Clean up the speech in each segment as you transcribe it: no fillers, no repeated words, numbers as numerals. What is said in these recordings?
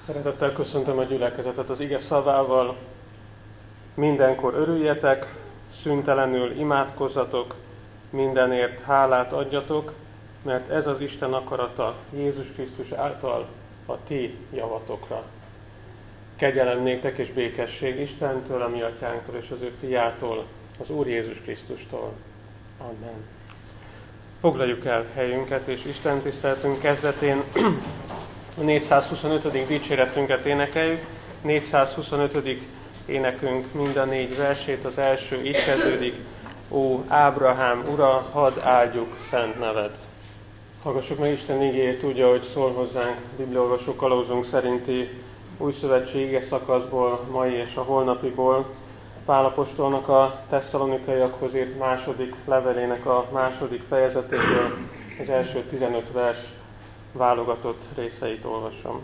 Szeretettel köszöntöm a gyülekezetet az ige szavával. Mindenkor örüljetek, szüntelenül imádkozzatok, mindenért hálát adjatok, mert ez az Isten akarata Jézus Krisztus által a ti javatokra. Kegyelem néktek és békesség Istentől, a mi atyánktól és az ő fiától, az Úr Jézus Krisztustól. Amen. Foglaljuk el helyünket, és Isten tiszteletünk kezdetén a 425. dicséretünket énekeljük. 425. énekünk mind a 4 versét, az első így kezdődik: Ó, Ábrahám ura, hadd áldjuk szent neved. Hallgassuk meg Isten igéjét úgy, ahogy szól hozzánk bibliaolvasó kalauzunk szerinti újszövetségi ige szakaszból, mai és a holnapiból, Pál apostolnak a tesszalonikaiakhoz írt második levelének a második fejezetéből az első 15 vers válogatott részeit olvasom.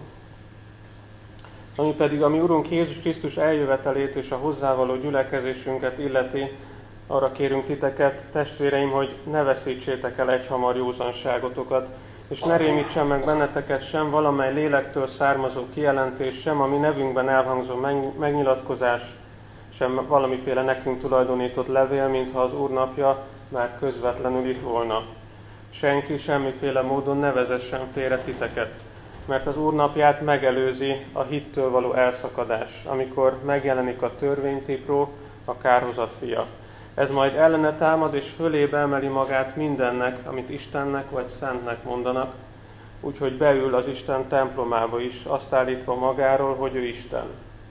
Ami pedig a mi Urunk Jézus Krisztus eljövetelét és a hozzávaló gyülekezésünket illeti, arra kérünk titeket, testvéreim, hogy ne veszítsétek el egyhamar józanságotokat, és ne rémítsen meg benneteket sem valamely lélektől származó kijelentés, sem a mi nevünkben elhangzó megnyilatkozás, sem valamiféle nekünk tulajdonított levél, mintha az Úr napja már közvetlenül itt volna. Senki semmiféle módon ne vezessen félre titeket, mert az Úr napját megelőzi a hittől való elszakadás, amikor megjelenik a törvénytipró, a kárhozat fia. Ez majd ellene támad és fölébe emeli magát mindennek, amit Istennek vagy Szentnek mondanak, úgyhogy beül az Isten templomába is, azt állítva magáról, hogy ő Isten.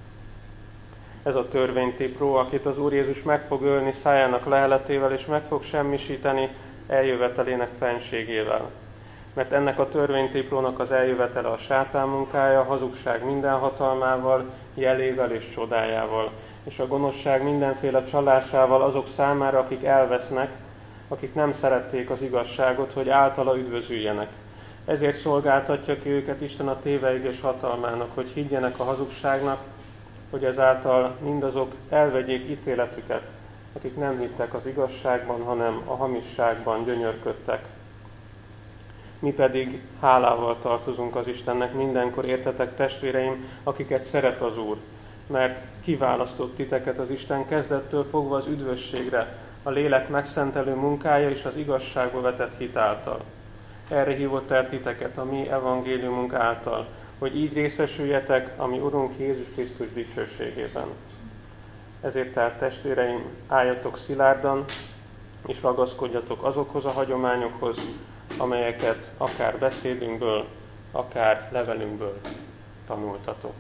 Ez a törvénytipró, akit az Úr Jézus meg fog ölni szájának leheletével, és meg fog semmisíteni eljövetelének fenségével. Mert ennek a törvénytiprónak az eljövetele a sátán munkája, a hazugság minden hatalmával, jelével és csodájával, és a gonoszság mindenféle csalásával azok számára, akik elvesznek, akik nem szerették az igazságot, hogy általa üdvözüljenek. Ezért szolgáltatja ki őket Isten a téveigés hatalmának, hogy higgyenek a hazugságnak, hogy ezáltal mindazok elvegyék ítéletüket, akik nem hittek az igazságban, hanem a hamisságban gyönyörködtek. Mi pedig hálával tartozunk az Istennek mindenkor, értetek testvéreim, akiket szeret az Úr, mert kiválasztott titeket az Isten kezdettől fogva az üdvösségre, a lélek megszentelő munkája és az igazságba vetett hit által. Erre hívott el titeket a mi evangéliumunk által, hogy így részesüljetek a mi Urunk Jézus Krisztus dicsőségében. Ezért tehát, testvéreim, álljatok szilárdan, és ragaszkodjatok azokhoz a hagyományokhoz, amelyeket akár beszédünkből, akár levelünkből tanultatok.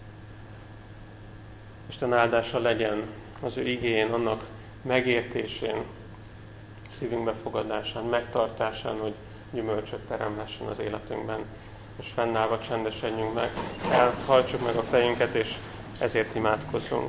Isten áldása legyen az ő igéjén, annak megértésén, szívünk befogadásán, megtartásán, hogy gyümölcsöt teremhessen az életünkben. És fennállva csendesedjünk meg, elhajtsuk meg a fejünket, és ezért imádkozzunk.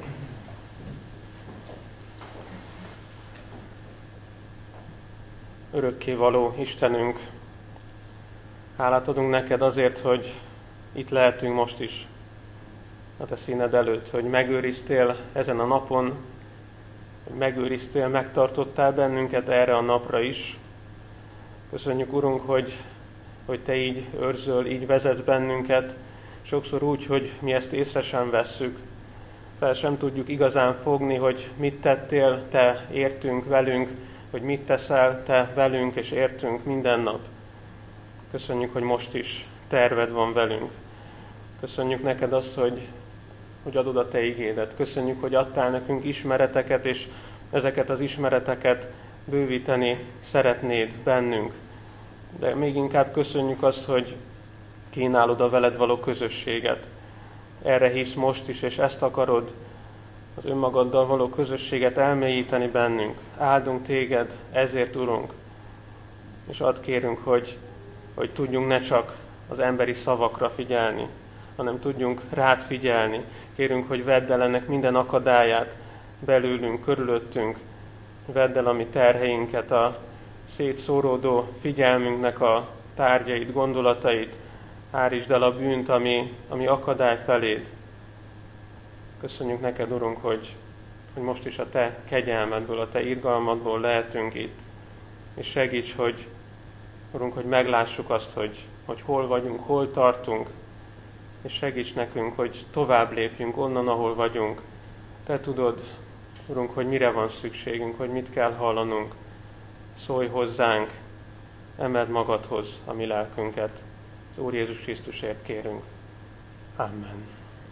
Örökkévaló Istenünk, hálát adunk neked azért, hogy itt lehetünk most is a te színed előtt, hogy megőriztél ezen a napon, hogy megőriztél, megtartottál bennünket erre a napra is. Köszönjük, Urunk, hogy te így őrzöl, így vezetsz bennünket, sokszor úgy, hogy mi ezt észre sem vesszük. Fel sem tudjuk igazán fogni, hogy mit tettél te értünk velünk, hogy mit teszel te velünk és értünk minden nap. Köszönjük, hogy most is terved van velünk. Köszönjük neked azt, hogy adod a te igédet. Köszönjük, hogy adtál nekünk ismereteket, és ezeket az ismereteket bővíteni szeretnéd bennünk. De még inkább köszönjük azt, hogy kínálod a veled való közösséget. Erre hívsz most is, és ezt akarod, az önmagaddal való közösséget elmélyíteni bennünk. Áldunk téged, ezért, Urunk. És add kérünk, hogy tudjunk ne csak az emberi szavakra figyelni, hanem tudjunk rád figyelni. Kérünk, hogy vedd el ennek minden akadályát belőlünk, körülöttünk. Vedd el a mi terheinket, a szétszóródó figyelmünknek a tárgyait, gondolatait, hárítsd el a bűnt, ami akadály feléd. Köszönjük neked, Urunk, hogy most is a te kegyelmedből, a te irgalmadból lehetünk itt. És segíts, Urunk, hogy meglássuk azt, hogy hol vagyunk, hol tartunk, és segíts nekünk, hogy tovább lépjünk onnan, ahol vagyunk. Te tudod, Urunk, hogy mire van szükségünk, hogy mit kell hallanunk. Szólj hozzánk, emeld magadhoz a mi lelkünket. Az Úr Jézus Krisztusért kérünk. Amen.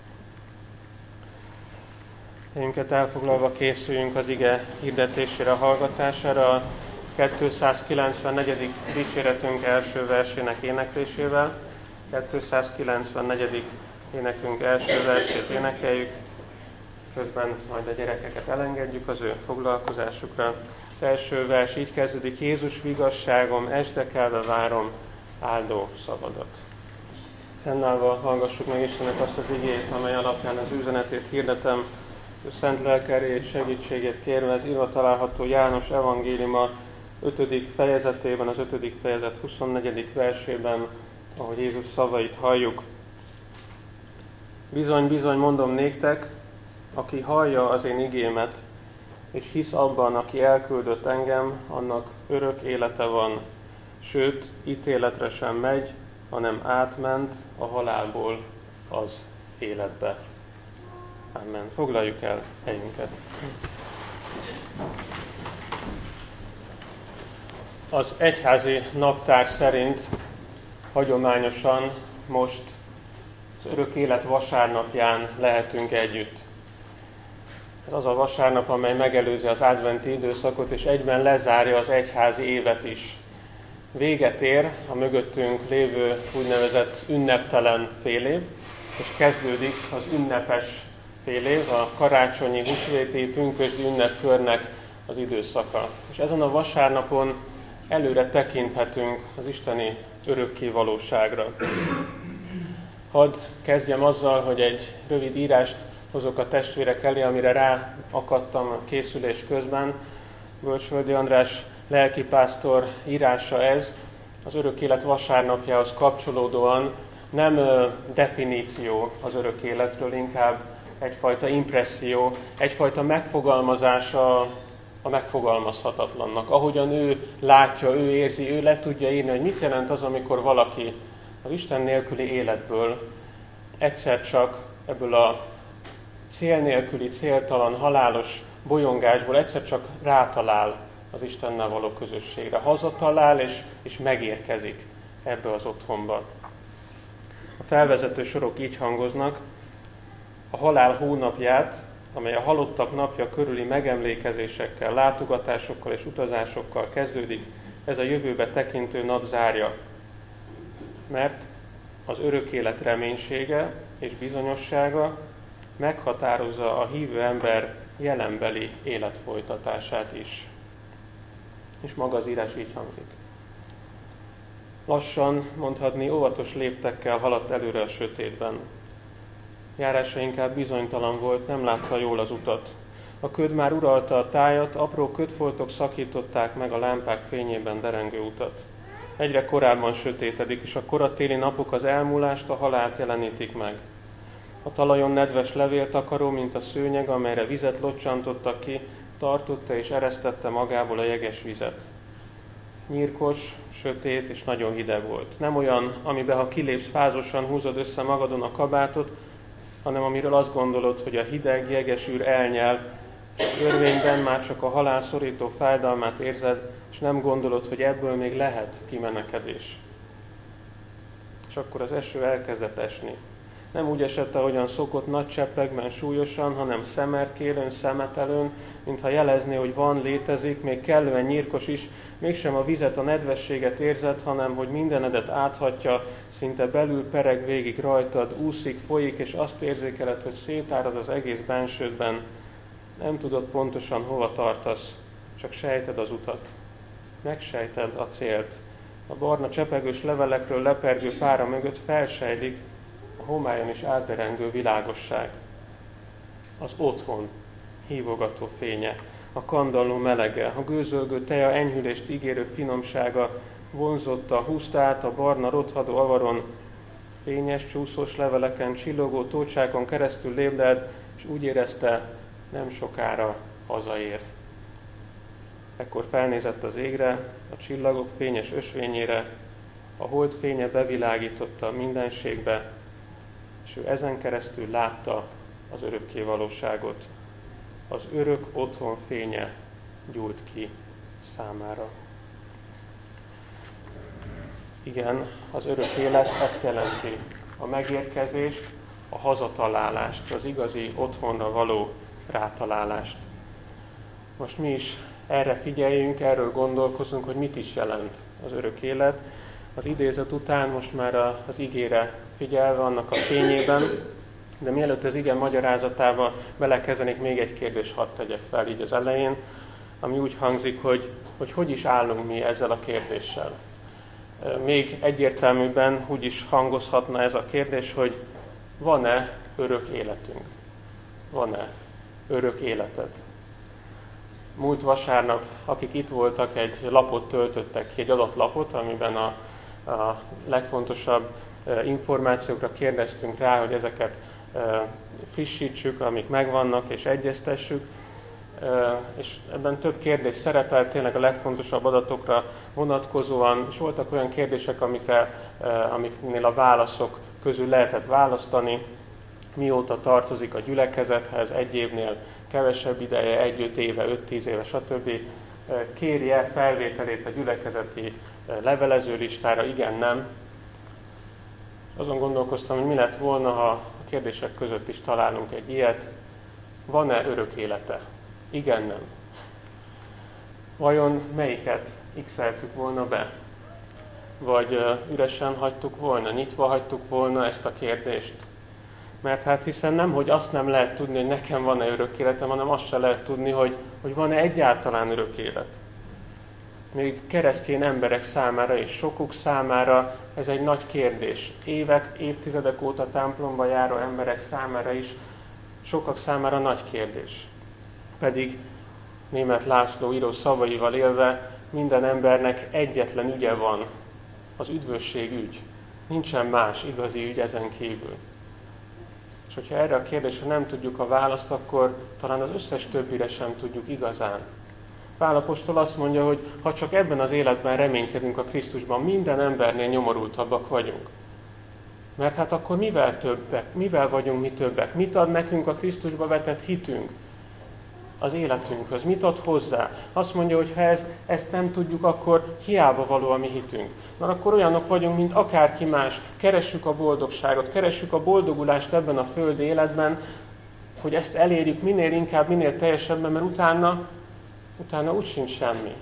Helyünket elfoglalva készüljünk az ige hirdetésére, hallgatására, a 294. dicséretünk első versének éneklésével. 294. énekünk első versét énekeljük, közben majd a gyerekeket elengedjük az ő foglalkozásukra. Az első vers így kezdődik: Jézus vigasságom, esdekelve várom áldó szavadat. Fennállva hallgassuk meg Istennek azt az igét, amely alapján az üzenetét hirdetem, ő szent lelke erejét, segítségét kérve. Ez írva található János evangéliuma 5. fejezetében, az 5. fejezet 24. versében, ahogy Jézus szavait halljuk. Bizony, bizony mondom néktek, aki hallja az én igémet, és hisz abban, aki elküldött engem, annak örök élete van, sőt, ítéletre sem megy, hanem átment a halálból az életbe. Amen. Foglaljuk el helyünket. Az egyházi naptár szerint hagyományosan most az örök élet vasárnapján lehetünk együtt. Ez az a vasárnap, amely megelőzi az adventi időszakot, és egyben lezárja az egyházi évet is. Véget ér a mögöttünk lévő úgynevezett ünneptelen félév, és kezdődik az ünnepes félév, a karácsonyi, húsvéti, pünkösdi ünnepkörnek az időszaka. És ezen a vasárnapon előre tekinthetünk az isteni örökké valóságra. Hadd kezdjem azzal, hogy egy rövid írást hozok a testvérek elé, amire ráakadtam a készülés közben. Bölcsföldi András lelkipásztor írása ez, az örök élet vasárnapjához kapcsolódóan nem definíció az örök életről, inkább egyfajta impresszió, egyfajta megfogalmazása a megfogalmazhatatlannak. Ahogyan ő látja, ő érzi, ő le tudja írni, hogy mit jelent az, amikor valaki az Isten nélküli életből egyszer csak ebből a cél nélküli, céltalan, halálos bolyongásból egyszer csak rátalál az Istennel való közösségre. Hazatalál és megérkezik ebbe az otthonba. A felvezető sorok így hangoznak: a halál hónapját, amely a halottak napja körüli megemlékezésekkel, látogatásokkal és utazásokkal kezdődik, ez a jövőbe tekintő nap zárja. Mert az örök élet reménysége és bizonyossága meghatározza a hívő ember jelenbeli életfolytatását is. És maga az írás így hangzik: lassan, mondhatni óvatos léptekkel haladt előre a sötétben. Járása inkább bizonytalan volt, nem látta jól az utat. A köd már uralta a tájat, apró ködfoltok szakították meg a lámpák fényében derengő utat. Egyre korábban sötétedik, és a koratéli napok az elmúlást, a halált jelenítik meg. A talajon nedves levéltakaró, mint a szőnyeg, amelyre vizet locsantottak ki, tartotta és eresztette magából a jeges vizet. Nyírkos, sötét és nagyon hideg volt. Nem olyan, amiben ha kilépsz, fázosan húzod össze magadon a kabátot, hanem amiről azt gondolod, hogy a hideg, jeges űr elnyel, és az örvényben már csak a halál szorító fájdalmát érzed, és nem gondolod, hogy ebből még lehet kimenekedés. És akkor az eső elkezdett esni. Nem úgy esett, ahogyan szokott, nagy cseppekben súlyosan, hanem szemerkélőn, szemetelőn, mintha jelezné, hogy van, létezik, még kellően nyírkos is, mégsem a vizet, a nedvességet érzed, hanem hogy mindenedet áthatja, szinte belül pereg végig rajtad, úszik, folyik, és azt érzékeled, hogy szétárad az egész bensődben. Nem tudod pontosan hova tartasz, csak sejted az utat. Megsejted a célt. A barna csepegős levelekről lepergő pára mögött felsejlik a homályon is átderengő világosság. Az otthon hívogató fénye, a kandalló melege, a gőzölgő teja enyhülést ígérő finomsága vonzotta, húzta át a barna rothadó avaron, fényes, csúszós leveleken, csillogó tócsákon keresztül lépdelt, és úgy érezte, nem sokára hazaér. Ekkor felnézett az égre, a csillagok fényes ösvényére, a hold fénye bevilágította mindenségbe, és és ő ezen keresztül látta az örökké valóságot. Az örök otthon fénye gyújt ki számára. Igen, az örök élet ezt jelenti, a megérkezést, a hazatalálást, az igazi otthonra való rátalálást. Most mi is erre figyeljünk, erről gondolkozunk, hogy mit is jelent az örök élet. Az idézet után most már az igére figyelve, annak a fényében, de mielőtt az ige magyarázatába belekezdenék, még egy kérdést hadd tegyek fel így az elején, ami úgy hangzik, hogy is állunk mi ezzel a kérdéssel. Még egyértelműbben úgy is hangozhatna ez a kérdés, hogy van-e örök életünk? Van-e örök életed? Múlt vasárnap, akik itt voltak, egy lapot töltöttek ki, egy adott lapot, amiben a legfontosabb információkra kérdeztünk rá, hogy ezeket frissítsük, amik megvannak, és egyeztessük. És ebben több kérdés szerepelt, tényleg a legfontosabb adatokra vonatkozóan, és voltak olyan kérdések, amiknél a válaszok közül lehetett választani, mióta tartozik a gyülekezethez, 1 évnél kevesebb ideje, 1-5 éve, 5-10 éve, stb. Kérje felvételét a gyülekezeti levelező listára, igen, nem. Azon gondolkoztam, hogy mi lett volna, ha a kérdések között is találunk egy ilyet. Van-e örök élete? Igen, nem. Vajon melyiket x-eltük volna be? Vagy üresen hagytuk volna, nyitva hagytuk volna ezt a kérdést? Mert hát hiszen nem, hogy azt nem lehet tudni, hogy nekem van-e örök életem, hanem azt se lehet tudni, hogy van-e egyáltalán örök élet. Még keresztény emberek számára és sokuk számára ez egy nagy kérdés. Évek, évtizedek óta templomba járó emberek számára is, sokak számára nagy kérdés. Pedig Németh László író szavaival élve minden embernek egyetlen ügye van, az üdvösség ügy. Nincsen más igazi ügy ezen kívül. És hogyha erre a kérdésre nem tudjuk a választ, akkor talán az összes többire sem tudjuk igazán. Pál apostol azt mondja, hogy ha csak ebben az életben reménykedünk a Krisztusban, minden embernél nyomorultabbak vagyunk. Mert hát akkor mivel többek? Mivel vagyunk mi többek? Mit ad nekünk a Krisztusba vetett hitünk az életünkhöz? Mit ad hozzá? Azt mondja, hogy ha ezt nem tudjuk, akkor hiába való a mi hitünk. Mert akkor olyanok vagyunk, mint akárki más. Keressük a boldogságot, keressük a boldogulást ebben a földi életben, hogy ezt elérjük minél inkább, minél teljesebben, mert utána úgy sincs semmi.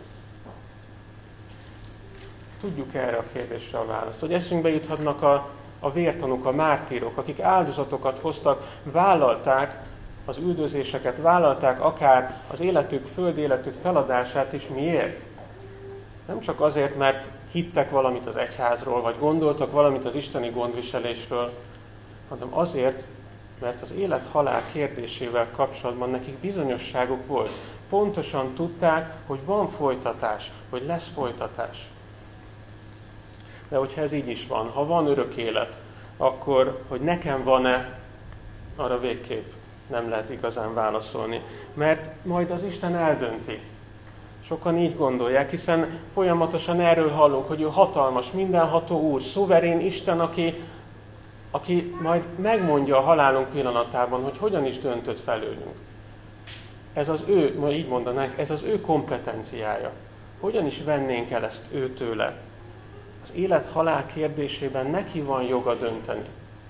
Tudjuk erre a kérdésre a választ, hogy eszünkbe juthatnak a vértanúk, a mártírok, akik áldozatokat hoztak, vállalták az üldözéseket, vállalták akár az életük, földi életük feladását is. Miért? Nem csak azért, mert hittek valamit az egyházról, vagy gondoltak valamit az isteni gondviselésről, hanem azért, mert az élet-halál kérdésével kapcsolatban nekik bizonyosságuk volt. Pontosan tudták, hogy van folytatás, hogy lesz folytatás. De hogyha ez így is van, ha van örök élet, akkor, hogy nekem van-e, arra végképp nem lehet igazán válaszolni. Mert majd az Isten eldönti. Sokan így gondolják, hiszen folyamatosan erről hallunk, hogy ő hatalmas, mindenható Úr, szuverén Isten, aki majd megmondja a halálunk pillanatában, hogy hogyan is döntött felőlünk. Ez az ő, ma így mondanánk, ez az ő kompetenciája. Hogyan is vennénk el ezt őtőle? Az élet-halál kérdésében neki van joga dönteni.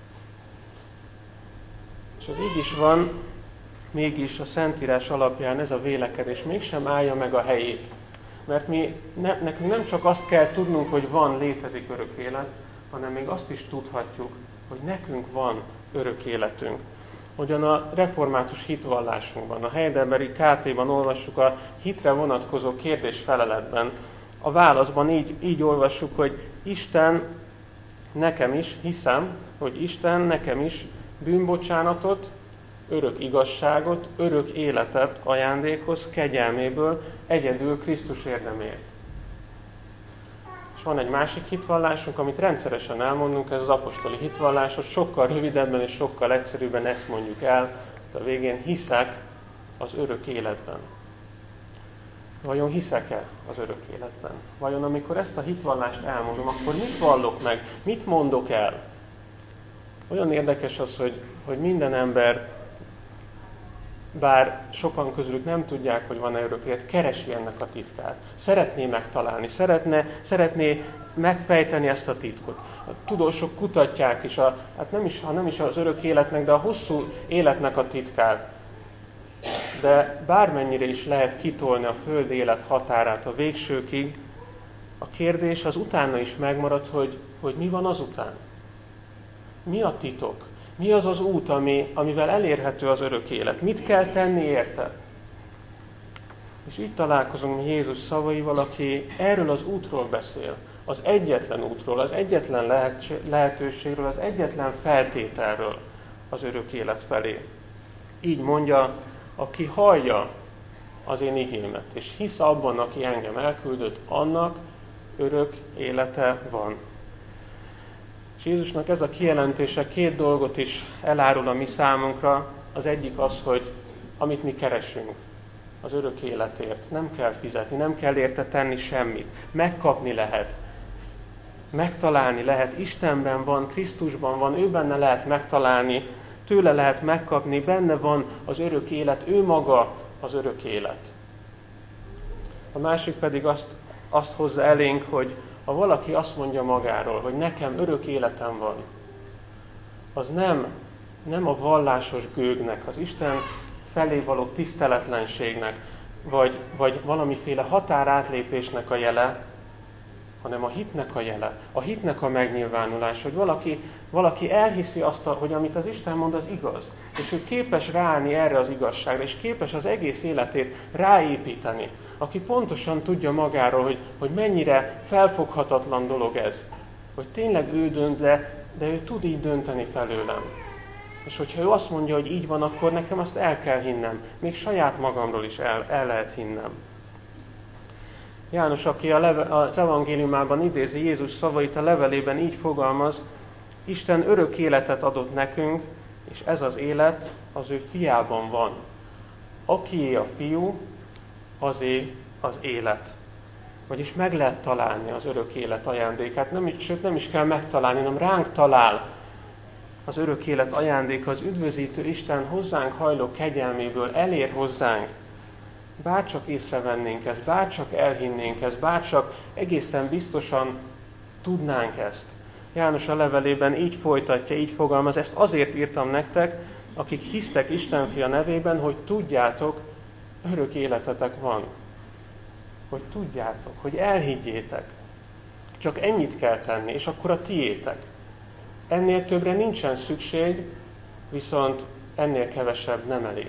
És az így is van, mégis a Szentírás alapján ez a vélekedés mégsem állja meg a helyét. Mert nekünk nem csak azt kell tudnunk, hogy létezik örök élet, hanem még azt is tudhatjuk, hogy nekünk van örök életünk. Hogyan a református hitvallásunkban, a Heidelbergi KT-ban olvassuk a hitre vonatkozó kérdés-feleletben. A válaszban így olvassuk, hogy Isten nekem is, hiszem, hogy Isten nekem is bűnbocsánatot, örök igazságot, örök életet ajándékoz kegyelméből egyedül Krisztus érdemért. És van egy másik hitvallásunk, amit rendszeresen elmondunk, ez az apostoli hitvallás, hogy sokkal rövidebben és sokkal egyszerűbben ezt mondjuk el, de a végén hiszek az örök életben. Vajon hiszek-e az örök életben? Vajon amikor ezt a hitvallást elmondom, akkor mit vallok meg? Mit mondok el? Olyan érdekes az, hogy minden ember, bár sokan közülük nem tudják, hogy van-e örök élet, keresi ennek a titkát. Szeretné megtalálni, szeretné megfejteni ezt a titkot. A tudósok kutatják is, ha nem is az örök életnek, de a hosszú életnek a titkát. De bármennyire is lehet kitolni a föld élet határát a végsőkig, a kérdés az utána is megmarad, hogy mi van azután. Mi a titok? Mi az az út, amivel elérhető az örök élet? Mit kell tenni érte? És itt találkozunk Jézus szavaival, aki erről az útról beszél. Az egyetlen útról, az egyetlen lehetőségről, az egyetlen feltételről az örök élet felé. Így mondja, aki hallja az én igémet, és hisz abban, aki engem elküldött, annak örök élete van. És Jézusnak ez a kijelentése két dolgot is elárul a mi számunkra. Az egyik az, hogy amit mi keresünk, az örök életért, nem kell fizetni, nem kell érte tenni semmit. Megkapni lehet, megtalálni lehet, Istenben van, Krisztusban van, ő benne lehet megtalálni, tőle lehet megkapni, benne van az örök élet, ő maga az örök élet. A másik pedig azt hozza elénk, hogy ha valaki azt mondja magáról, hogy nekem örök életem van, az nem a vallásos gőgnek, az Isten felé való tiszteletlenségnek, vagy valamiféle határátlépésnek a jele, hanem a hitnek a jele, a hitnek a megnyilvánulás, hogy valaki elhiszi azt, hogy amit az Isten mond, az igaz, és ő képes ráállni erre az igazságra, és képes az egész életét ráépíteni, aki pontosan tudja magáról, hogy mennyire felfoghatatlan dolog ez, hogy tényleg ő dönt, de ő tud így dönteni felőlem. És hogyha ő azt mondja, hogy így van, akkor nekem azt el kell hinnem, még saját magamról is el lehet hinnem. János, aki az evangéliumában idézi Jézus szavait, a levelében így fogalmaz, Isten örök életet adott nekünk, és ez az élet az ő fiában van. Akié a fiú, azé az élet. Vagyis meg lehet találni az örök élet ajándékát, nem is kell megtalálni, hanem ránk talál az örök élet ajándéka, az üdvözítő Isten hozzánk hajló kegyelméből elér hozzánk. Bárcsak észrevennénk ezt, bárcsak elhinnénk ezt, bárcsak egészen biztosan tudnánk ezt. János a levelében így folytatja, így fogalmaz, ezt azért írtam nektek, akik hisztek Isten fia nevében, hogy tudjátok, örök életetek van. Hogy tudjátok, hogy elhiggyétek. Csak ennyit kell tenni, és akkor a tiétek. Ennél többre nincsen szükség, viszont ennél kevesebb nem elég.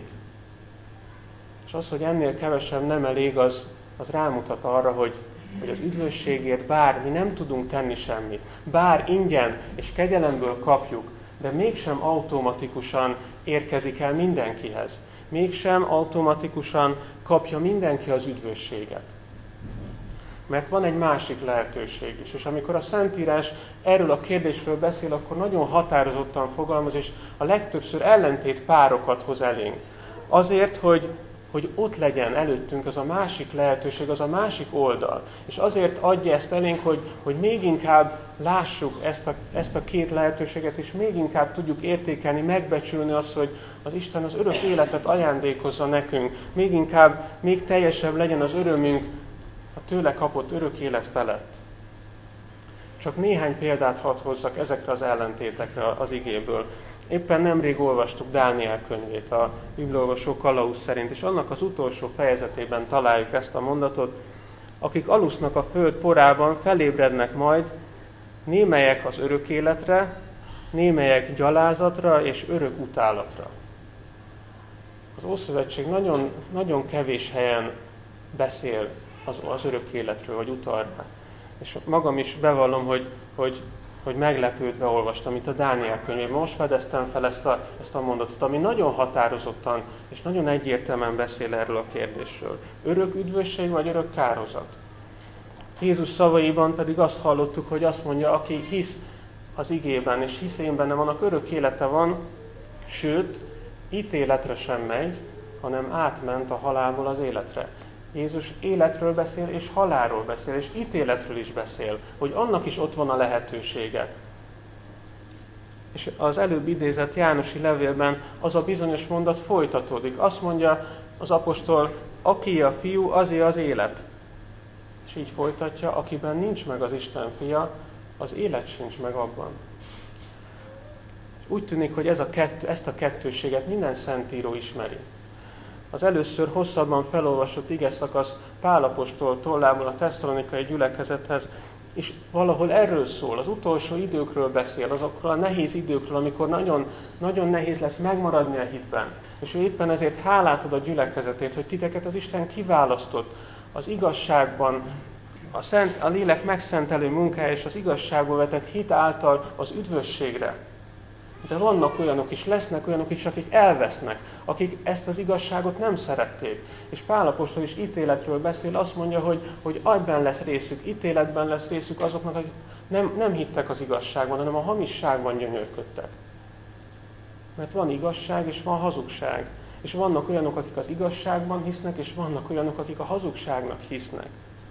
És az, hogy ennél kevesebb nem elég, az rámutat arra, hogy az üdvösségért bár mi nem tudunk tenni semmit, bár ingyen és kegyelemből kapjuk, de mégsem automatikusan érkezik el mindenkihez. Mégsem automatikusan kapja mindenki az üdvösséget. Mert van egy másik lehetőség is, és amikor a Szentírás erről a kérdésről beszél, akkor nagyon határozottan fogalmaz, és a legtöbbször ellentét párokat hoz elénk. Azért, hogy ott legyen előttünk az a másik lehetőség, az a másik oldal. És azért adja ezt elénk, hogy még inkább lássuk ezt a két lehetőséget, és még inkább tudjuk értékelni, megbecsülni azt, hogy az Isten az örök életet ajándékozza nekünk. Még teljesebb legyen az örömünk a tőle kapott örök élet felett. Csak néhány példát hadd hozzak ezekre az ellentétekre az igéből. Éppen nemrég olvastuk Dániel könyvét a bibliaolvasó Kalauz szerint, és annak az utolsó fejezetében találjuk ezt a mondatot, akik alusznak a föld porában, felébrednek majd, némelyek az örök életre, némelyek gyalázatra és örök utálatra. Az Ószövetség nagyon, nagyon kevés helyen beszél az örök életről, vagy utal rá. És magam is bevallom, hogy meglepődve olvastam itt a Dániel könyvében. Most fedeztem fel ezt a mondatot, ami nagyon határozottan és nagyon egyértelműen beszél erről a kérdésről. Örök üdvösség vagy örök kárhozat? Jézus szavaiban pedig azt hallottuk, hogy azt mondja, aki hisz az igében, és hisz én bennem, annak örök élete van, sőt, ítéletre sem megy, hanem átment a halálból az életre. Jézus életről beszél, és halálról beszél, és ítéletről is beszél, hogy annak is ott van a lehetősége. És az előbb idézett Jánosi levélben az a bizonyos mondat folytatódik. Azt mondja az apostol, aki a fiú, azé az élet. És így folytatja, akiben nincs meg az Isten fia, az élet sincs meg abban. Úgy tűnik, hogy ezt a kettőséget minden szentíró ismeri. Az először hosszabban felolvasott igeszakasz Pál apostol tollából a tesszalonikai gyülekezethez, és valahol erről szól, az utolsó időkről beszél, azokról a nehéz időkről, amikor nagyon, nagyon nehéz lesz megmaradni a hitben. És ő éppen ezért hálát ad a gyülekezetét, hogy titeket az Isten kiválasztott az igazságban, a lélek megszentelő munkája és az igazságból vetett hit által az üdvösségre. De vannak olyanok is, lesznek olyanok is, akik elvesznek, akik ezt az igazságot nem szerették. És Pál apostol is ítéletről beszél, azt mondja, hogy agyban lesz részük, ítéletben lesz részük azoknak, akik nem hittek az igazságban, hanem a hamisságban gyönyörködtek. Mert van igazság és van hazugság. És vannak olyanok, akik az igazságban hisznek, és vannak olyanok, akik a hazugságnak hisznek.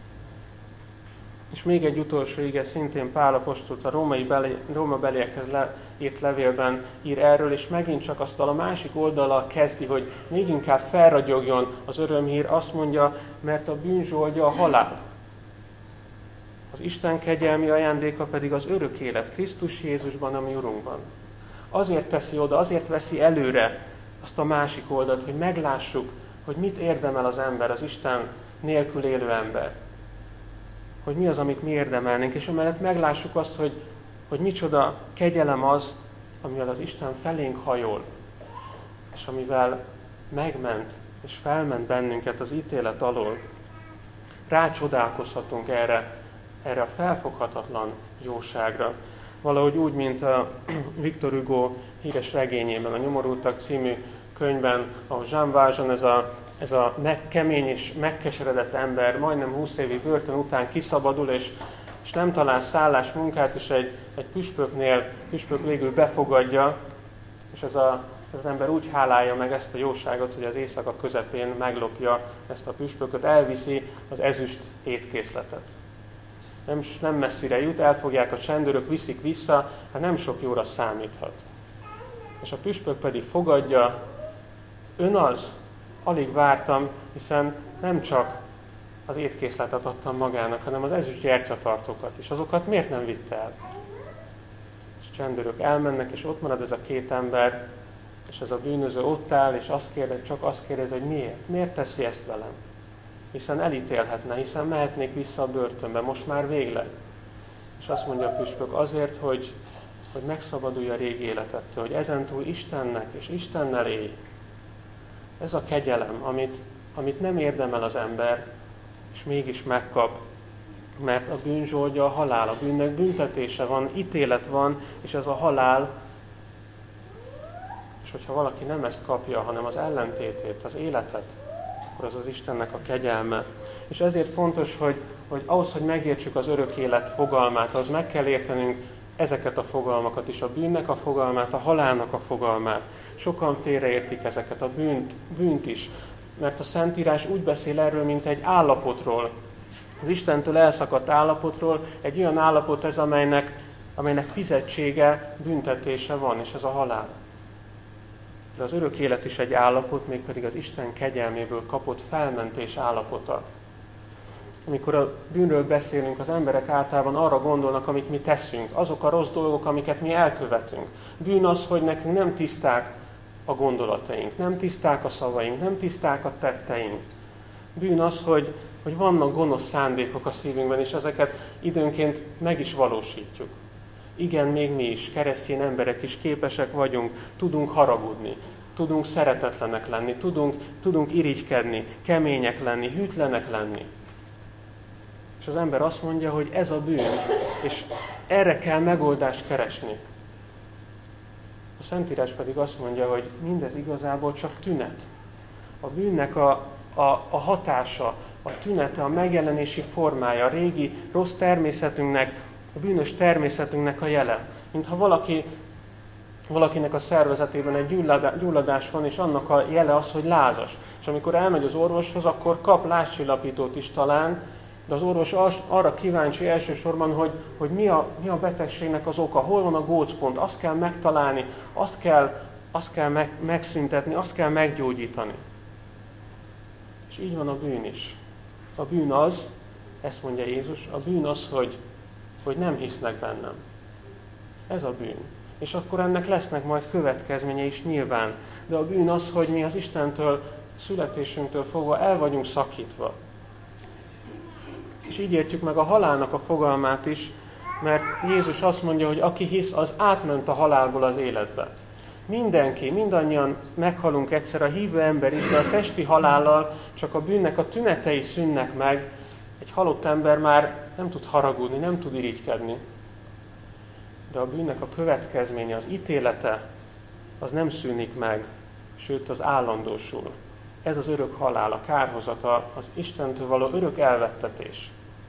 És még egy utolsó ige, szintén Pál apostol a Róma beliekhez írt levélben ír erről, és megint csak azt a másik oldallal kezdi, hogy még inkább felragyogjon az örömhír, azt mondja, mert a bűn zsoldja a halál. Az Isten kegyelmi ajándéka pedig az örök élet Krisztus Jézusban, a mi Urunkban. Azért teszi oda, azért veszi előre azt a másik oldalt, hogy meglássuk, hogy mit érdemel az ember, az Isten nélkül élő ember. Hogy mi az, amit mi érdemelnénk, és amellett meglássuk azt, hogy micsoda kegyelem az, amivel az Isten felénk hajol, és amivel megment, és felment bennünket az ítélet alól. Rácsodálkozhatunk erre a felfoghatatlan jóságra. Valahogy úgy, mint a Victor Hugo híres regényében, a Nyomorultak című könyvben, ahol Jean Valjean, ez a kemény és megkeseredett ember majdnem 20 évi börtön után kiszabadul, és nem talál szállásmunkát, és egy püspök végül befogadja, és az ember úgy hálálja meg ezt a jóságot, hogy az éjszaka közepén meglopja ezt a püspököt, elviszi az ezüst étkészletet. Nem messzire jut, elfogják a csendőrök, viszik vissza, hát nem sok jóra számíthat. És a püspök pedig fogadja, ön az, alig vártam, hiszen nem csak az étkészletet adtam magának, hanem az ezüst gyertyatartókat is. Azokat miért nem vitte el? És a csendőrök elmennek, és ott marad ez a két ember, és ez a bűnöző ott áll, és csak azt kérdezi, hogy miért? Miért teszi ezt velem? Hiszen elítélhetne, hiszen mehetnék vissza a börtönbe, most már végleg. És azt mondja a püspök, azért, hogy megszabadulj a régi életettől, hogy ezentúl Istennek és Istennel élj. Ez a kegyelem, amit nem érdemel az ember, és mégis megkap, mert a bűn zsoldja a halál, a bűnnek büntetése van, ítélet van, és ez a halál, és hogyha valaki nem ezt kapja, hanem az ellentétét, az életet, akkor az Istennek a kegyelme. És ezért fontos, hogy ahhoz, hogy megértsük az örök élet fogalmát, az meg kell értenünk ezeket a fogalmakat is, a bűnnek a fogalmát, a halálnak a fogalmát. Sokan félreértik ezeket, a bűnt is, mert a Szentírás úgy beszél erről, mint egy állapotról. Az Istentől elszakadt állapotról, egy olyan állapot ez, amelynek fizetsége, büntetése van, és ez a halál. De az örök élet is egy állapot, mégpedig az Isten kegyelméből kapott felmentés állapota. Amikor a bűnről beszélünk, az emberek általában arra gondolnak, amit mi teszünk, azok a rossz dolgok, amiket mi elkövetünk. Bűn az, hogy nekünk nem tiszták a gondolataink, nem tiszták a szavaink, nem tiszták a tetteink. Bűn az, hogy vannak gonosz szándékok a szívünkben, és ezeket időnként meg is valósítjuk. Igen, még mi is, keresztény emberek is képesek vagyunk, tudunk haragudni, tudunk szeretetlenek lenni, tudunk irigykedni, kemények lenni, hűtlenek lenni. És az ember azt mondja, hogy ez a bűn, és erre kell megoldást keresni. A Szentírás pedig azt mondja, hogy mindez igazából csak tünet. A bűnnek a hatása, a tünete, a megjelenési formája, a régi rossz természetünknek, a bűnös természetünknek a jele. Mintha valakinek a szervezetében egy gyulladás van, és annak a jele az, hogy lázas. És amikor elmegy az orvoshoz, akkor kap lázcsillapítót is talán, De az orvos arra kíváncsi elsősorban, hogy mi a betegségnek az oka, hol van a gócpont, azt kell megtalálni, azt kell megszüntetni, azt kell meggyógyítani. És így van a bűn is. A bűn az, ezt mondja Jézus, a bűn az, hogy nem hisznek bennem. Ez a bűn. És akkor ennek lesznek majd következménye is nyilván. De a bűn az, hogy mi az Istentől, születésünktől fogva el vagyunk szakítva. És így értjük meg a halálnak a fogalmát is, mert Jézus azt mondja, hogy aki hisz, az átment a halálból az életbe. Mindannyian meghalunk egyszer, a hívő ember is, de a testi halállal csak a bűnnek a tünetei szűnnek meg. Egy halott ember már nem tud haragudni, nem tud irigykedni. De a bűnnek a következménye, az ítélete, az nem szűnik meg, sőt az állandósul. Ez az örök halál, a kárhozata, az Istentől való örök elvettetés.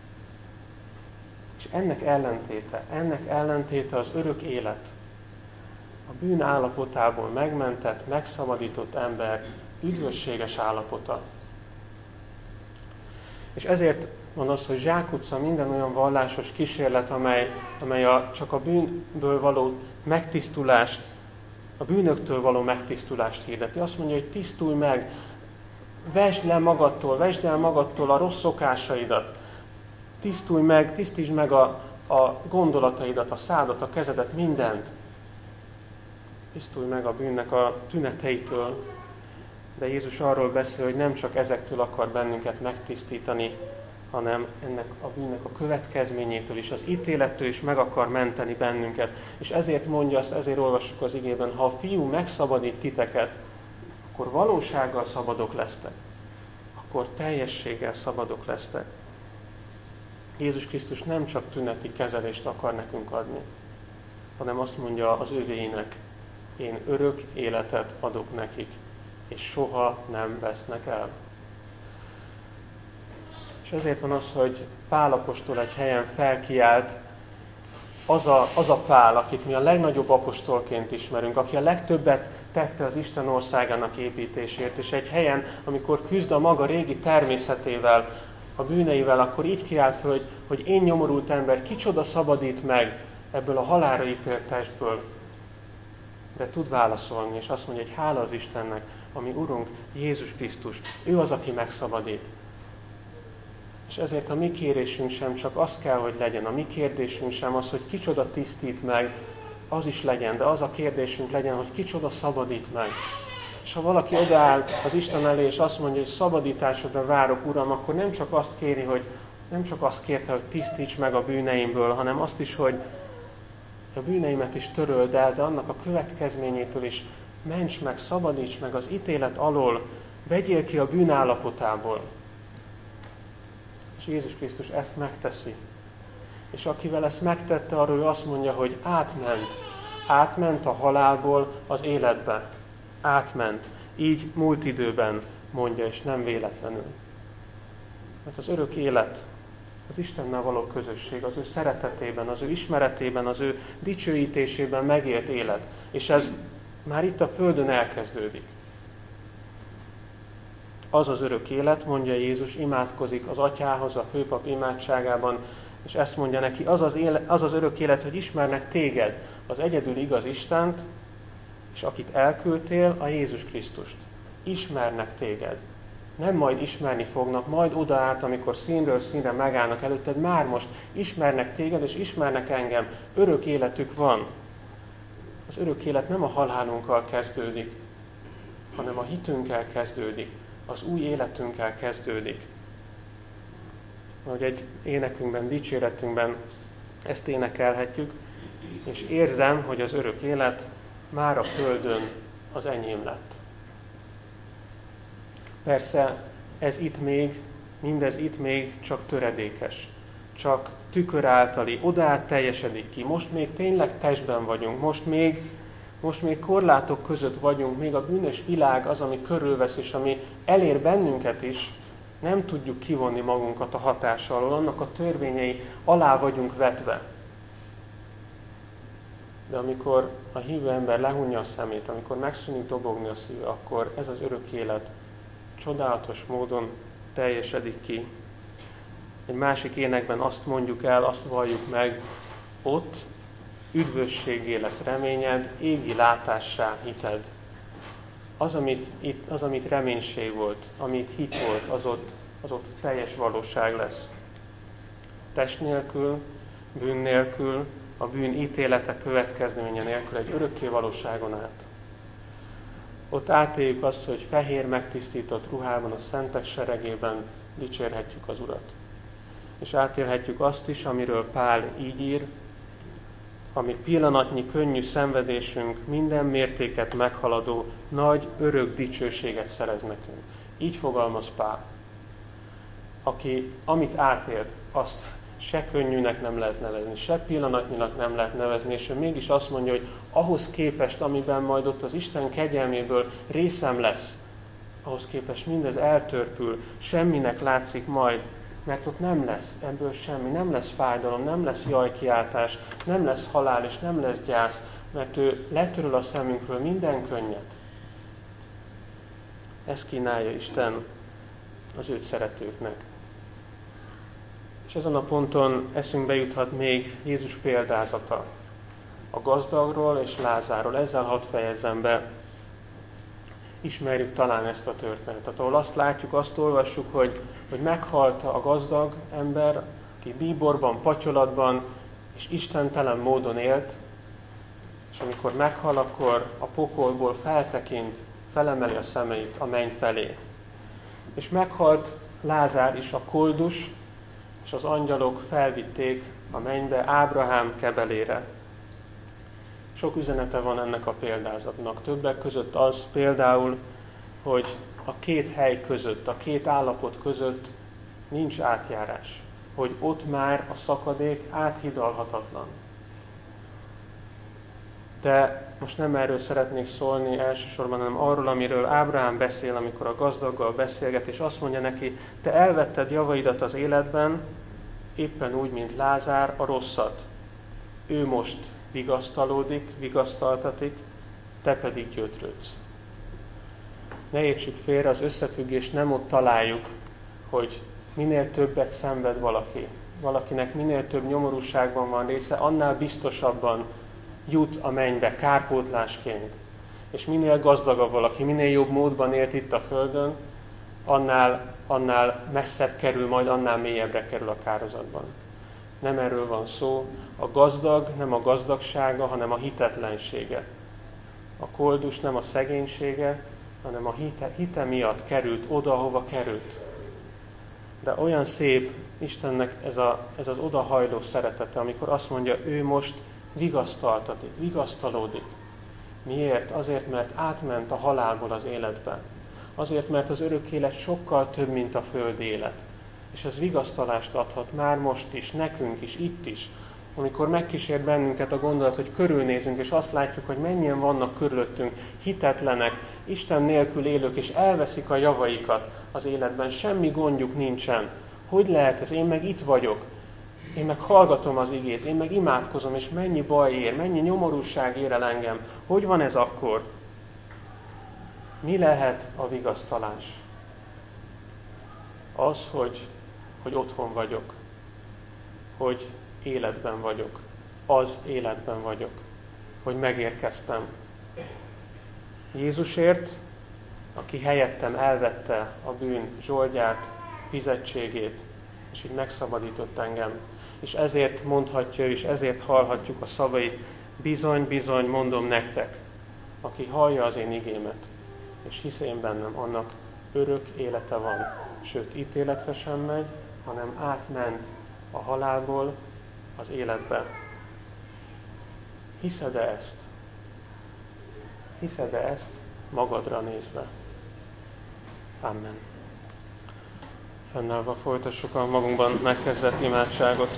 És ennek ellentéte az örök élet. A bűn állapotából megmentett, megszabadított ember üdvösséges állapota. És ezért van az, hogy zsákutca minden olyan vallásos kísérlet, amely csak a bűnből való megtisztulást, a bűnöktől való megtisztulást hirdeti. Azt mondja, hogy tisztulj meg, vesd el magadtól a rossz szokásaidat, tisztítsd meg a gondolataidat, a szádat, a kezedet, mindent. Tisztulj meg a bűnnek a tüneteitől. De Jézus arról beszél, hogy nem csak ezektől akar bennünket megtisztítani, hanem ennek a bűnnek a következményétől is, az ítélettől is meg akar menteni bennünket. És ezért mondja azt, ezért olvassuk az igében, ha a Fiú megszabadít titeket, akkor valósággal szabadok lesztek. Akkor teljességgel szabadok lesztek. Jézus Krisztus nem csak tüneti kezelést akar nekünk adni, hanem azt mondja az övéinek, én örök életet adok nekik, és soha nem vesznek el. És ezért van az, hogy Pál apostol egy helyen felkiált, az a Pál, akit mi a legnagyobb apostolként ismerünk, aki a legtöbbet tette az Isten országának építésért, és egy helyen, amikor küzd a maga régi természetével, a bűneivel, akkor így kiált föl, hogy én nyomorult ember, kicsoda szabadít meg ebből a halálra ítélt testből. De tud válaszolni, és azt mondja, hogy hála az Istennek, ami Urunk Jézus Krisztus, ő az, aki megszabadít. És ezért a mi kérésünk sem csak az kell, hogy legyen, a mi kérdésünk sem az, hogy kicsoda tisztít meg, az is legyen, de az a kérdésünk legyen, hogy kicsoda szabadít meg. És ha valaki odaáll az Isten elé, és azt mondja, hogy szabadításodra várok, Uram, akkor nem csak azt kéri, nem csak azt kérte, hogy tisztíts meg a bűneimből, hanem azt is, hogy a bűneimet is töröld el, de annak a következményétől is ments meg, szabadíts meg az ítélet alól, vegyél ki a bűn állapotából. És Jézus Krisztus ezt megteszi. És akivel ezt megtette, arról ő azt mondja, hogy átment a halálból az életbe. Átment. Így múlt időben mondja, és nem véletlenül. Mert az örök élet, az Istennel való közösség, az ő szeretetében, az ő ismeretében, az ő dicsőítésében megélt élet. És ez már itt a földön elkezdődik. Az az örök élet, mondja Jézus, imádkozik az Atyához, a főpap imádságában, és ezt mondja neki, az az örök élet, hogy ismernek téged, az egyedül igaz Istent, és akit elküldtél, a Jézus Krisztust. Ismernek téged. Nem majd ismerni fognak, majd oda át, amikor színről színre megállnak előtted, már most ismernek téged, és ismernek engem. Örök életük van. Az örök élet nem a halálunkkal kezdődik, hanem a hitünkkel kezdődik. Az új életünkkel kezdődik. Ahogy egy énekünkben, dicséretünkben ezt énekelhetjük, és érzem, hogy az örök élet már a földön az enyém lett. Persze mindez itt még csak töredékes, csak tükör általi, odaát teljesedik ki. Most még tényleg testben vagyunk, most még korlátok között vagyunk, még a bűnös világ az, ami körülvesz, és ami elér bennünket is, nem tudjuk kivonni magunkat a hatása alól, annak a törvényei alá vagyunk vetve. De amikor a hívő ember lehunja a szemét, amikor megszűnik dobogni a szíve, akkor ez az örök élet csodálatos módon teljesedik ki. Egy másik énekben azt mondjuk el, azt valljuk meg, ott üdvösségé lesz reményed, égi látássá hited. Az, amit reménység volt, amit hit volt, az ott teljes valóság lesz. Test nélkül, bűn nélkül, a bűn ítélete következménye nélkül egy örökké valóságon át. Ott átéljük azt, hogy fehér megtisztított ruhában, a szentek seregében dicsérhetjük az Urat. És átélhetjük azt is, amiről Pál így ír, ami pillanatnyi könnyű szenvedésünk minden mértéket meghaladó, nagy, örök dicsőséget szerez nekünk. Így fogalmaz Pál. Aki amit átélt, azt se könnyűnek nem lehet nevezni, se pillanatnyilag nem lehet nevezni, és ő mégis azt mondja, hogy ahhoz képest, amiben majd ott az Isten kegyelméből részem lesz, ahhoz képest mindez eltörpül, semminek látszik majd, mert ott nem lesz ebből semmi, nem lesz fájdalom, nem lesz jajkiáltás, nem lesz halál és nem lesz gyász, mert ő letöröl a szemünkről minden könnyet. Ezt kínálja Isten az őt szeretőknek. És ezen a ponton eszünkbe juthat még Jézus példázata a gazdagról és Lázárról. Ezzel hadd fejezzem be. Ismerjük talán ezt a történetet, ahol azt látjuk, azt olvassuk, hogy meghalt a gazdag ember, aki bíborban, patyolatban és istentelen módon élt, és amikor meghal, akkor a pokolból feltekint, felemeli a szemeit a menny felé. És meghalt Lázár is, a koldus, és az angyalok felvitték a mennybe Ábrahám kebelére. Sok üzenete van ennek a példázatnak. Többek között az például, hogy a két hely között, a két állapot között nincs átjárás. Hogy ott már a szakadék áthidalhatatlan. De most nem erről szeretnék szólni elsősorban, hanem arról, amiről Ábrahám beszél, amikor a gazdaggal beszélget, és azt mondja neki, te elvetted javaidat az életben, éppen úgy, mint Lázár a rosszat. Ő most vigasztalódik, vigasztaltatik, te pedig gyötrődsz. Ne értsük félre, az összefüggést nem ott találjuk, hogy minél többet szenved valaki, valakinek minél több nyomorúságban van része, annál biztosabban jut a mennybe kárpótlásként. És minél gazdagabb valaki, minél jobb módban élt itt a földön, annál messzebb kerül, majd annál mélyebbre kerül a kározatban. Nem erről van szó. A gazdag nem a gazdagsága, hanem a hitetlensége. A koldus nem a szegénysége, hanem a hite miatt került oda, ahova került. De olyan szép Istennek ez az odahajló szeretete, amikor azt mondja, ő most vigasztaltatik, vigasztalódik. Miért? Azért, mert átment a halálból az életbe. Azért, mert az örök élet sokkal több, mint a földi élet. És ez vigasztalást adhat már most is, nekünk is, itt is. Amikor megkísér bennünket a gondolat, hogy körülnézünk, és azt látjuk, hogy mennyien vannak körülöttünk, hitetlenek, Isten nélkül élők, és elveszik a javaikat az életben, semmi gondjuk nincsen. Hogy lehet ez? Én meg itt vagyok. Én meg hallgatom az igét, én meg imádkozom, és mennyi baj ér, mennyi nyomorúság ér el engem. Hogy van ez akkor? Mi lehet a vigasztalás? Az, hogy otthon vagyok, hogy életben vagyok, az életben vagyok, hogy megérkeztem. Jézusért, aki helyettem elvette a bűn zsoldját, fizetségét, és így megszabadított engem. És ezért mondhatja, és ezért hallhatjuk a szavait, bizony, bizony, mondom nektek, aki hallja az én igémet, és hisz én bennem, annak örök élete van. Sőt, ítéletre sem megy, hanem átment a halálból az életbe. Hiszed-e ezt? Hiszed-e ezt magadra nézve? Amen. Fennállva folytassuk a magunkban megkezdett imádságot.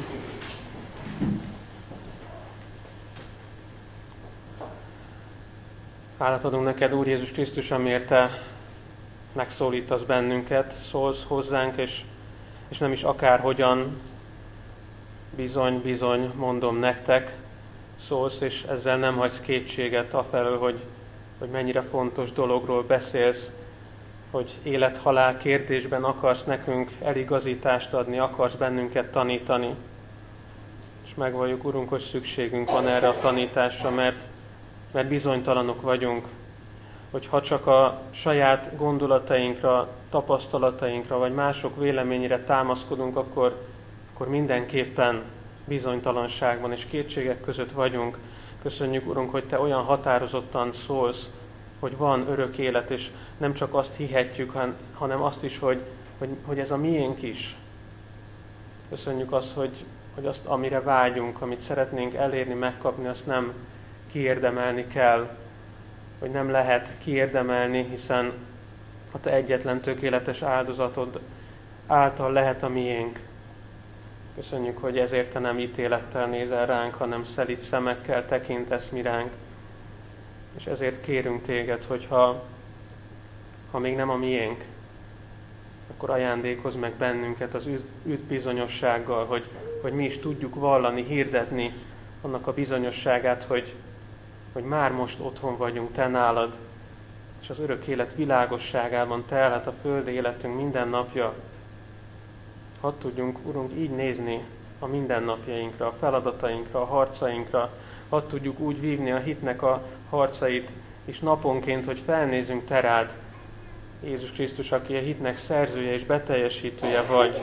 Hálát adunk neked, Úr Jézus Krisztus, amiért te megszólítasz bennünket, szólsz hozzánk, és nem is akárhogyan, bizony, bizony, mondom nektek, szólsz, és ezzel nem hagysz kétséget afelől, hogy mennyire fontos dologról beszélsz, hogy élet-halál kérdésben akarsz nekünk eligazítást adni, akarsz bennünket tanítani. És megvalljuk, Urunk, hogy szükségünk van erre a tanításra, mert bizonytalanok vagyunk, hogy ha csak a saját gondolatainkra, tapasztalatainkra, vagy mások véleményére támaszkodunk, akkor mindenképpen bizonytalanságban és kétségek között vagyunk. Köszönjük, Urunk, hogy Te olyan határozottan szólsz, hogy van örök élet, és nem csak azt hihetjük, hanem azt is, hogy ez a miénk is. Köszönjük azt, hogy azt, amire vágyunk, amit szeretnénk elérni, megkapni, azt nem kiérdemelni kell, hogy nem lehet kiérdemelni, hiszen a Te egyetlen tökéletes áldozatod által lehet a miénk. Köszönjük, hogy ezért Te nem ítélettel nézel ránk, hanem szelíd szemekkel tekintesz mi ránk. És ezért kérünk Téged, hogy ha még nem a miénk, akkor ajándékozz meg bennünket az üdvbizonyossággal, hogy mi is tudjuk vallani, hirdetni annak a bizonyosságát, hogy már most otthon vagyunk Te nálad, és az örök élet világosságában telhet a földi életünk minden napja. Hadd tudjunk, Urunk, így nézni a mindennapjainkra, a feladatainkra, a harcainkra. Hadd tudjuk úgy vívni a hitnek a harcait, és naponként, hogy felnézünk Te rád, Jézus Krisztus, aki a hitnek szerzője és beteljesítője vagy.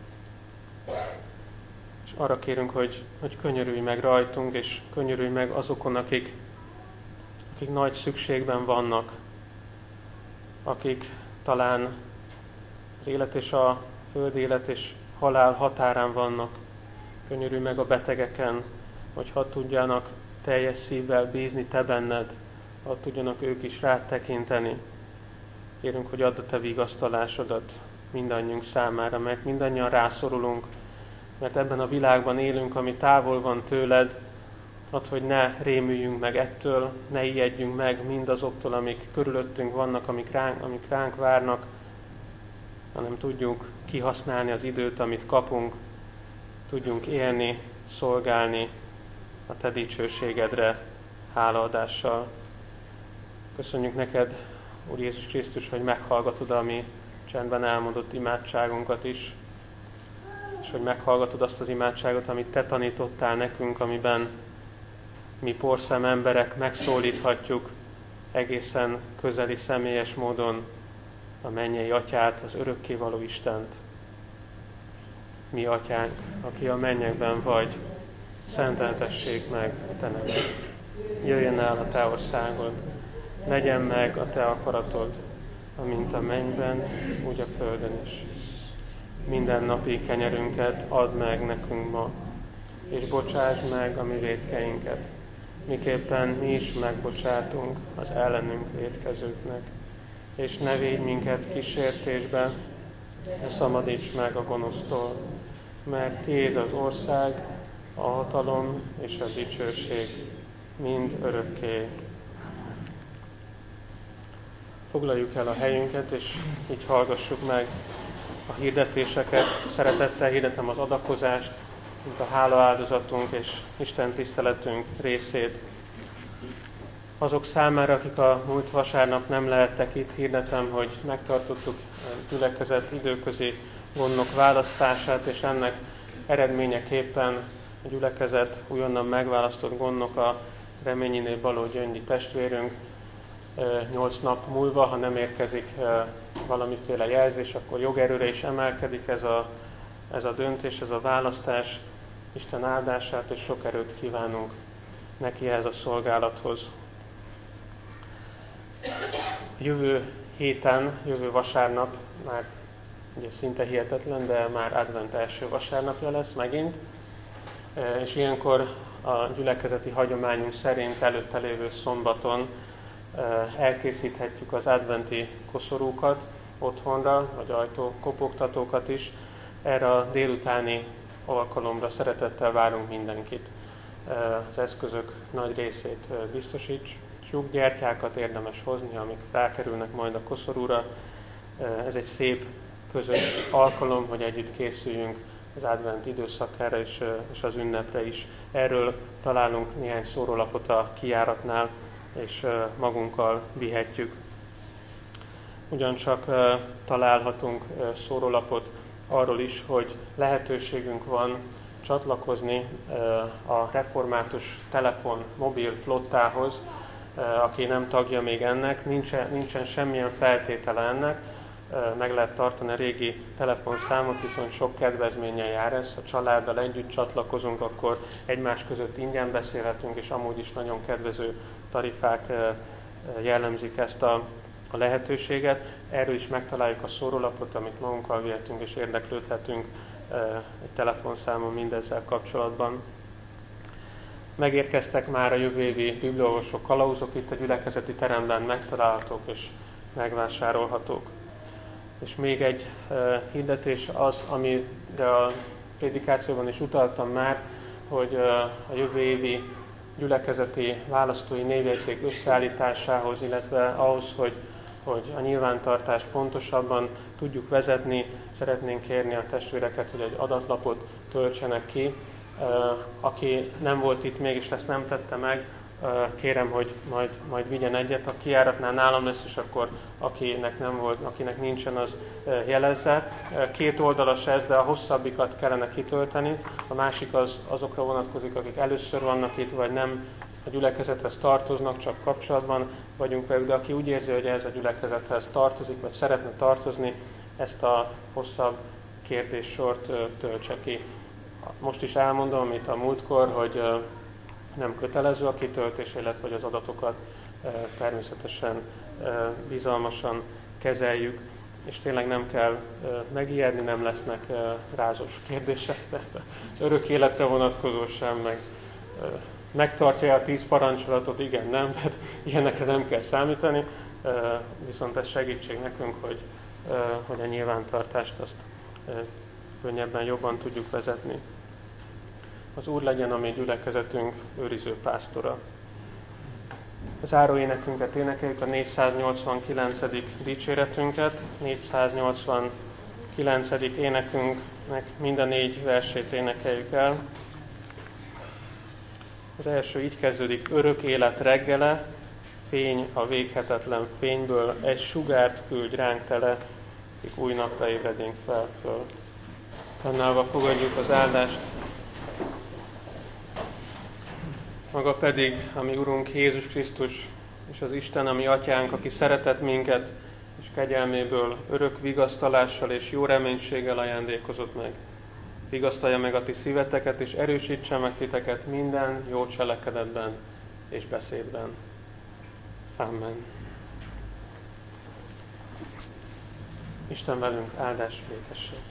És arra kérünk, hogy könyörülj meg rajtunk, és könyörülj meg azokon, akik nagy szükségben vannak, akik talán az élet és a földi élet és halál határán vannak. Könyörülj meg a betegeken, hogy hadd tudjanak teljes szívvel bízni Te benned, hadd tudjanak ők is rád tekinteni. Kérünk, hogy add a Te vigasztalásodat mindannyiunk számára, mert mindannyian rászorulunk, mert ebben a világban élünk, ami távol van tőled. Add, hogy ne rémüljünk meg ettől, ne ijedjünk meg mindazoktól, amik körülöttünk vannak, amik ránk várnak, hanem tudjuk kihasználni az időt, amit kapunk, tudjunk élni, szolgálni a Te dicsőségedre hálaadással. Köszönjük neked, Úr Jézus Krisztus, hogy meghallgatod a mi csendben elmondott imádságunkat is, és hogy meghallgatod azt az imádságot, amit Te tanítottál nekünk, amiben mi porszem emberek megszólíthatjuk egészen közeli, személyes módon a mennyei Atyát, az örökkévaló Istent. Mi Atyánk, aki a mennyekben vagy, szenteltessék meg a Te neved. Jöjjön el a Te országod, legyen meg a Te akaratod, amint a mennyben, úgy a földön is. Minden napi kenyerünket add meg nekünk ma, és bocsásd meg a mi vétkeinket, miképpen mi is megbocsátunk az ellenünk vétkezőknek. És ne védj minket kísértésbe, ne szabadíts meg a gonosztól, mert Tiéd az ország, a hatalom és a dicsőség mind örökké. Foglaljuk el a helyünket, és így hallgassuk meg a hirdetéseket. Szeretettel hirdetem az adakozást, mint a hálaáldozatunk és Isten tiszteletünk részét. Azok számára, akik a múlt vasárnap nem lehettek itt, hirdetem, hogy megtartottuk a gyülekezet időközi gondnok választását, és ennek eredményeképpen a gyülekezet újonnan megválasztott gondnoka Reményiné Baló Gyöngyi testvérünk 8 nap múlva, ha nem érkezik valamiféle jelzés, akkor jogerőre is emelkedik ez a döntés, ez a választás. Isten áldását és sok erőt kívánunk neki ehhez a szolgálathoz. Jövő héten, jövő vasárnap, már ugye szinte hihetetlen, de már advent első vasárnapja lesz megint, és ilyenkor a gyülekezeti hagyományunk szerint előtte lévő szombaton elkészíthetjük az adventi koszorúkat otthonra, vagy ajtókopogtatókat is. Erre a délutáni alkalomra szeretettel várunk mindenkit. Az eszközök nagy részét biztosítjuk, gyertyákat érdemes hozni, amik rákerülnek majd a koszorúra. Ez egy szép közös alkalom, hogy együtt készüljünk az advent időszakára és az ünnepre is. Erről találunk néhány szórólapot a kijáratnál, és magunkkal vihetjük. ugyancsak találhatunk szórólapot arról is, hogy lehetőségünk van csatlakozni a református telefon mobil flottához, aki nem tagja még ennek, nincsen semmilyen feltétele ennek, meg lehet tartani a régi telefonszámot, viszont sok kedvezménnyel jár ez. Ha családdal együtt csatlakozunk, akkor egymás között ingyen beszélhetünk, és amúgy is nagyon kedvező tarifák jellemzik ezt a lehetőséget. Erről is megtaláljuk a szórólapot, amit magunkkal vihetünk, és érdeklődhetünk egy telefonszámon mindezzel kapcsolatban. Megérkeztek már a jövő évi bibliaolvasó kalauzok, itt a gyülekezeti teremben megtalálhatók és megvásárolhatók. És még egy hirdetés az, amire a prédikációban is utaltam már, hogy a jövő évi gyülekezeti választói névjegyzék összeállításához, illetve ahhoz, hogy a nyilvántartást pontosabban tudjuk vezetni, szeretnénk kérni a testvéreket, hogy egy adatlapot töltsenek ki. Aki nem volt itt még, és ezt nem tette meg, kérem, hogy majd vigyen egyet. A kijáratnál nálam lesz, és akkor akinek nem volt, akinek nincsen, az jelezze. 2 oldalas ez, de a hosszabbikat kellene kitölteni. A másik azokra vonatkozik, akik először vannak itt, vagy nem a gyülekezethez tartoznak, csak kapcsolatban vagyunk velük, de aki úgy érzi, hogy ez a gyülekezethez tartozik, vagy szeretne tartozni, ezt a hosszabb kérdéssort töltse ki. Most is elmondom, amit a múltkor, hogy nem kötelező a kitöltés, illetve hogy az adatokat természetesen bizalmasan kezeljük, és tényleg nem kell megijedni, nem lesznek rázós kérdések, de az örök életre vonatkozó sem, meg megtartja a 10 parancsolatot, igen, nem, tehát ilyenekre nem kell számítani, viszont ez segítség nekünk, hogy a nyilvántartást azt könnyebben, jobban tudjuk vezetni. Az Úr legyen a mi gyülekezetünk őriző pásztora. Az záróénekünket énekeljük, a 489. dicséretünket, 489. énekünknek mind a 4 versét énekeljük el. Az első így kezdődik: örök élet reggele, fény a véghetetlen fényből, egy sugárt küldj ránk tele, míg új napra ébredénk fel föl. Fennállva fogadjuk az áldást. Maga pedig, ami Urunk Jézus Krisztus, és az Isten, ami Atyánk, aki szeretett minket, és kegyelméből örök vigasztalással és jó reménységgel ajándékozott meg. Vigasztalja meg a ti szíveteket, és erősítse meg titeket minden jó cselekedetben és beszédben. Amen. Isten velünk, áldás vétesség.